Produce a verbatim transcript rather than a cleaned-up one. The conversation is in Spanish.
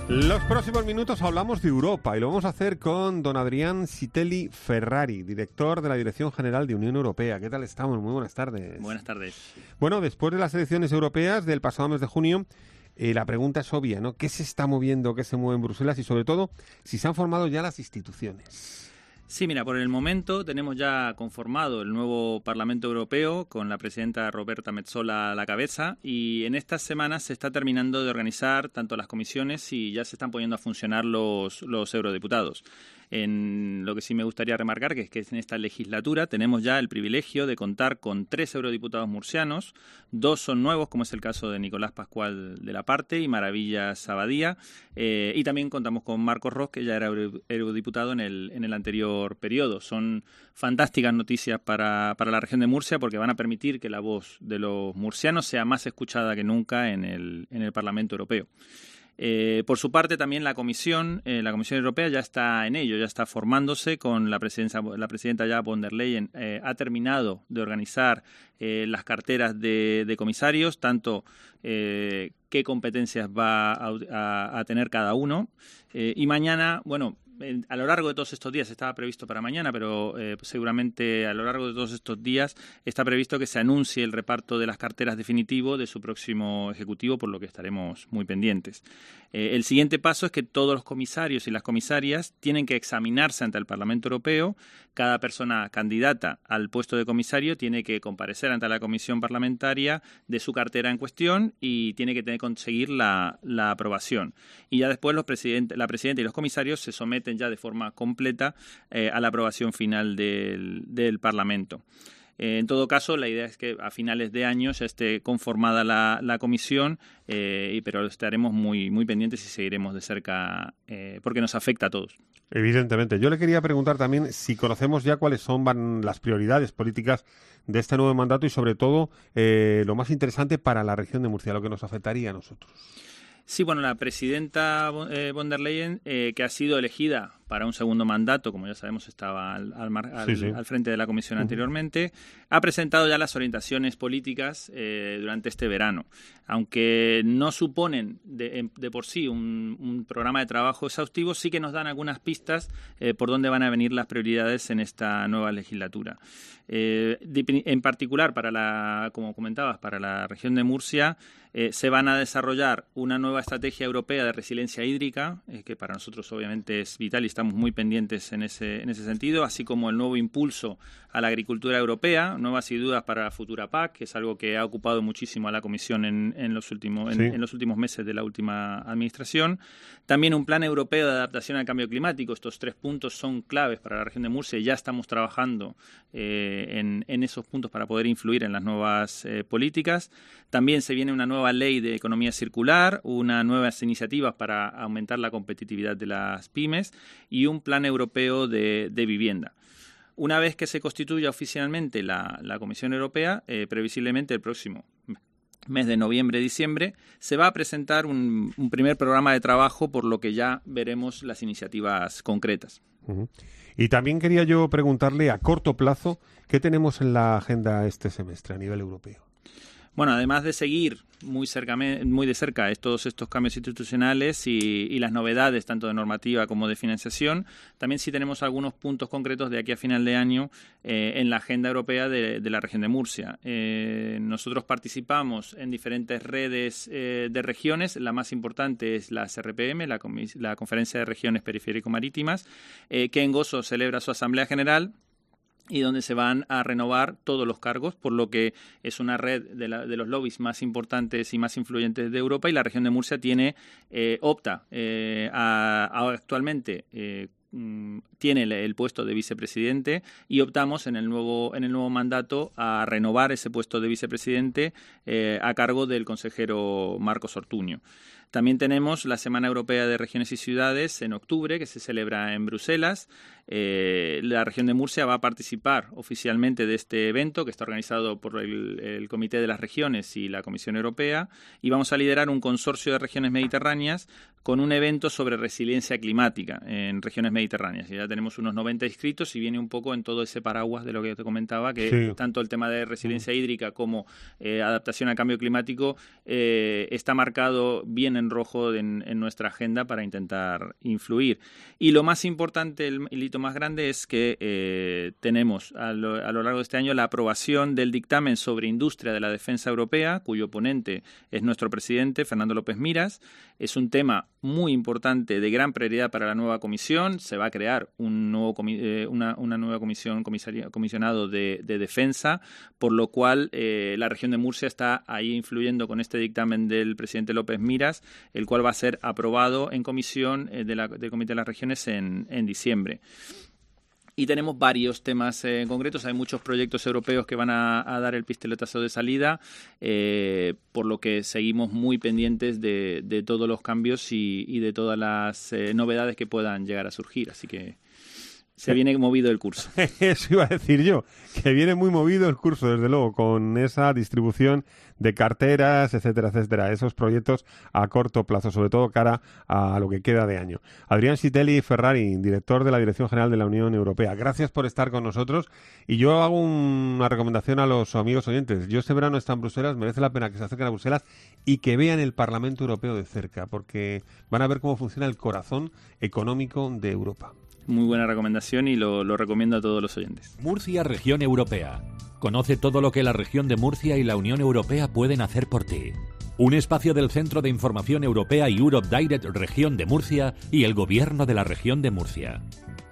Los próximos minutos hablamos de Europa y lo vamos a hacer con don Adrián Citelli Ferrari, director de la Dirección General de Unión Europea. ¿Qué tal estamos? Muy buenas tardes. Buenas tardes. Bueno, después de las elecciones europeas del pasado mes de junio, eh, la pregunta es obvia, ¿no? ¿Qué se está moviendo, qué se mueve en Bruselas y sobre todo si se han formado ya las instituciones? Sí, mira, por el momento tenemos ya conformado el nuevo Parlamento Europeo con la presidenta Roberta Metsola a la cabeza y en estas semanas se está terminando de organizar tanto las comisiones y ya se están poniendo a funcionar los, los eurodiputados. En lo que sí me gustaría remarcar que es que en esta legislatura tenemos ya el privilegio de contar con tres eurodiputados murcianos, dos son nuevos, como es el caso de Nicolás Pascual de la Parte y Maravillas Abadía, eh, y también contamos con Marcos Ros, que ya era eurodiputado en el, en el anterior periodo. Son fantásticas noticias para, para la región de Murcia porque van a permitir que la voz de los murcianos sea más escuchada que nunca en el, en el Parlamento Europeo. Eh, por su parte, también la Comisión, eh, la Comisión Europea ya está en ello, ya está formándose con la presidencia, la presidenta ya von der Leyen eh, ha terminado de organizar eh, las carteras de, de comisarios, tanto eh, qué competencias va a, a, a tener cada uno eh, y mañana, bueno, a lo largo de todos estos días, estaba previsto para mañana, pero eh, seguramente a lo largo de todos estos días está previsto que se anuncie el reparto de las carteras definitivo de su próximo ejecutivo, por lo que estaremos muy pendientes. Eh, el siguiente paso es que todos los comisarios y las comisarias tienen que examinarse ante el Parlamento Europeo. Cada persona candidata al puesto de comisario tiene que comparecer ante la comisión parlamentaria de su cartera en cuestión y tiene que tener, conseguir la, la aprobación. Y ya después los presidentes, la presidenta y los comisarios se someten ya de forma completa eh, a la aprobación final del, del Parlamento. Eh, en todo caso, la idea es que a finales de año ya esté conformada la, la comisión, eh, pero estaremos muy, muy pendientes y seguiremos de cerca eh, porque nos afecta a todos. Evidentemente. Yo le quería preguntar también si conocemos ya cuáles son van las prioridades políticas de este nuevo mandato y sobre todo eh, lo más interesante para la región de Murcia, lo que nos afectaría a nosotros. Sí, bueno, la presidenta eh, von der Leyen, eh, que ha sido elegida para un segundo mandato, como ya sabemos estaba al, al, al, sí, sí. al frente de la comisión uh-huh. anteriormente, ha presentado ya las orientaciones políticas eh, durante este verano. Aunque no suponen de, de por sí un, un programa de trabajo exhaustivo, sí que nos dan algunas pistas eh, por dónde van a venir las prioridades en esta nueva legislatura. Eh, en particular, para la, como comentabas, para la región de Murcia, eh, se van a desarrollar una nueva estrategia europea de resiliencia hídrica, eh, que para nosotros obviamente es vital y estamos muy pendientes en ese, en ese sentido, así como el nuevo impulso a la agricultura europea, nuevas ayudas para la futura P A C, que es algo que ha ocupado muchísimo a la Comisión en, en, los, últimos, en, sí. en los últimos meses de la última administración. También un plan europeo de adaptación al cambio climático. Estos tres puntos son claves para la región de Murcia y ya estamos trabajando eh, en, en esos puntos para poder influir en las nuevas eh, políticas. También se viene una nueva ley de economía circular, unas nuevas iniciativas para aumentar la competitividad de las pymes y un plan europeo de, de vivienda. Una vez que se constituya oficialmente la, la Comisión Europea, eh, previsiblemente el próximo mes de noviembre-diciembre, se va a presentar un, un primer programa de trabajo, por lo que ya veremos las iniciativas concretas. Uh-huh. Y también quería yo preguntarle a corto plazo, ¿qué tenemos en la agenda este semestre a nivel europeo? Bueno, además de seguir muy, cerca, muy de cerca todos estos cambios institucionales y, y las novedades tanto de normativa como de financiación, también sí tenemos algunos puntos concretos de aquí a final de año eh, en la agenda europea de, de la región de Murcia. Eh, nosotros participamos en diferentes redes eh, de regiones. La más importante es la C R P M, la, la Conferencia de Regiones Periférico-Marítimas, eh, que en Gozo celebra su Asamblea General y donde se van a renovar todos los cargos, por lo que es una red de, la, de los lobbies más importantes y más influyentes de Europa, y la región de Murcia tiene eh, opta eh, a, a actualmente eh, tiene el, el puesto de vicepresidente y optamos en el nuevo en el nuevo mandato a renovar ese puesto de vicepresidente eh, a cargo del consejero Marcos Ortuño. También tenemos la Semana Europea de Regiones y Ciudades en octubre, que se celebra en Bruselas. Eh, la región de Murcia va a participar oficialmente de este evento, que está organizado por el, el Comité de las Regiones y la Comisión Europea, y vamos a liderar un consorcio de regiones mediterráneas con un evento sobre resiliencia climática en regiones mediterráneas mediterráneas. Ya tenemos unos noventa inscritos y viene un poco en todo ese paraguas de lo que te comentaba, que sí. tanto el tema de resiliencia hídrica como eh, adaptación al cambio climático eh, está marcado bien en rojo en, en nuestra agenda para intentar influir. Y lo más importante, el, el hito más grande es que eh, tenemos a lo, a lo largo de este año la aprobación del dictamen sobre industria de la defensa europea, cuyo ponente es nuestro presidente, Fernando López Miras. Es un tema muy importante, de gran prioridad para la nueva comisión. Se va a crear un nuevo comi- eh, una, una nueva comisión, comisionado de, de defensa, por lo cual eh, la región de Murcia está ahí influyendo con este dictamen del presidente López Miras, el cual va a ser aprobado en comisión eh, de la, del Comité de las Regiones en, en diciembre. Y tenemos varios temas eh, concretos. Hay muchos proyectos europeos que van a, a dar el pistoletazo de salida, eh, por lo que seguimos muy pendientes de, de todos los cambios y, y de todas las eh, novedades que puedan llegar a surgir. Así que se viene movido el curso. Eso iba a decir yo, que viene muy movido el curso, desde luego, con esa distribución de carteras, etcétera, etcétera, esos proyectos a corto plazo, sobre todo cara a lo que queda de año. Adrián Citelli Ferrari, director de la Dirección General de la Unión Europea, gracias por estar con nosotros. Y yo hago una recomendación a los amigos oyentes. Yo este verano está en Bruselas, merece la pena que se acerquen a Bruselas y que vean el Parlamento Europeo de cerca, porque van a ver cómo funciona el corazón económico de Europa. Muy buena recomendación y lo, lo recomiendo a todos los oyentes. Murcia, Región Europea. Conoce todo lo que la región de Murcia y la Unión Europea pueden hacer por ti. Un espacio del Centro de Información Europea y Europe Direct Región de Murcia y el Gobierno de la Región de Murcia.